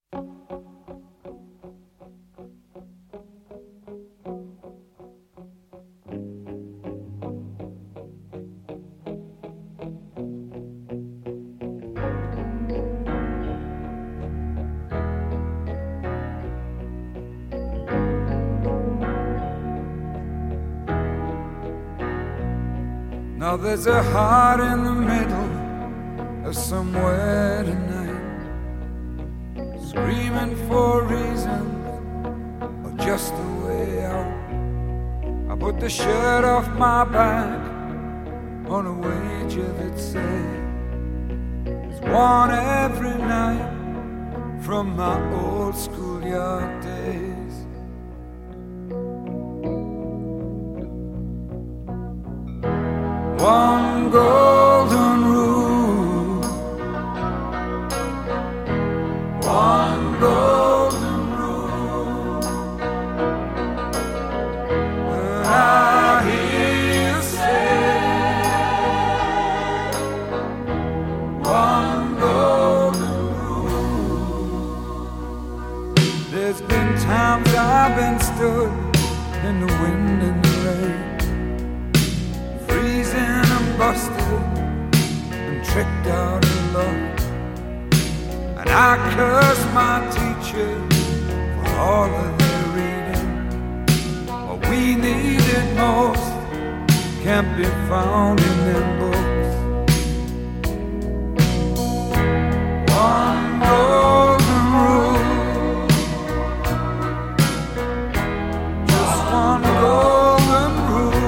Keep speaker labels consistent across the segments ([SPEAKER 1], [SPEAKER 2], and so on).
[SPEAKER 1] Now there's a heart in the middle of somewhere tonight, screaming for reasons or just a way out. I put the shirt off my back on a wager that said it's won every night from my old schoolyard days. One golden rule, one golden rule. When I hear you say one golden rule, there's been times I've been stood in the wind and the rain, busted and tricked out of love, and I curse my teacher for all of their reading. What we needed most can't be found in them books. One golden rule, just one golden rule.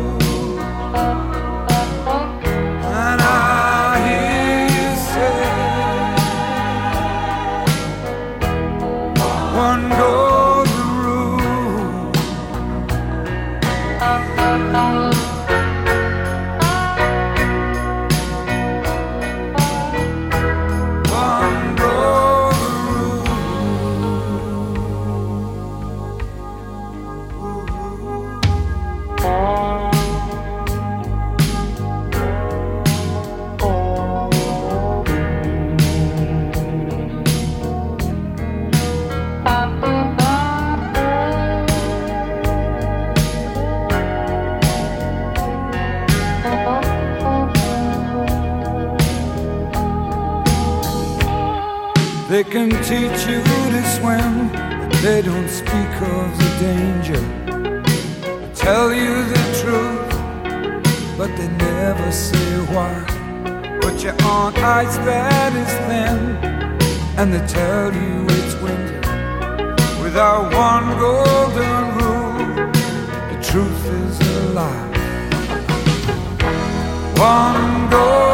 [SPEAKER 1] One golden rule. One golden They can teach you to swim, but they don't speak of the danger. They tell you the truth, but they never say why. Put you on ice that is thin, and they tell you it's winter. Without one golden rule, the truth is a lie. One golden